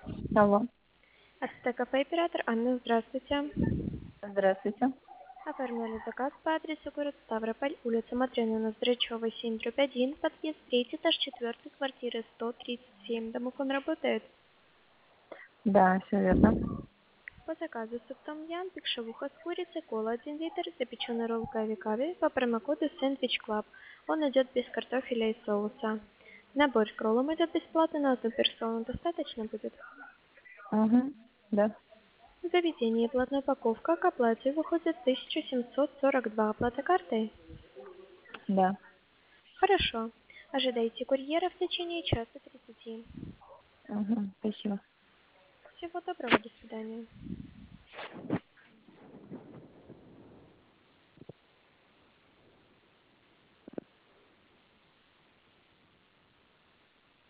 Алло, Ацтекафе оператор Анна, здравствуйте. здравствуйте. Оформляли заказ по адресу город Ставрополь, улица Матрена Ноздрачева, 7/1, подъезд 3, этаж 4, квартира 137. Домофон работает. Да, все верно. По заказу суп том ям, пикшевуха с курицей, кола 1 литр, запеченная роллка авикави по промокоду Sandwich Club. Он идет без картофеля и соуса. Набор к роллам идет бесплатно на одну персону. Достаточно будет? Угу, да, В заведении платная упаковка к оплате выходит 1742. Оплата картой? да. Хорошо. Ожидайте курьера в течение часа 30. Угу, спасибо. Всего доброго, до свидания.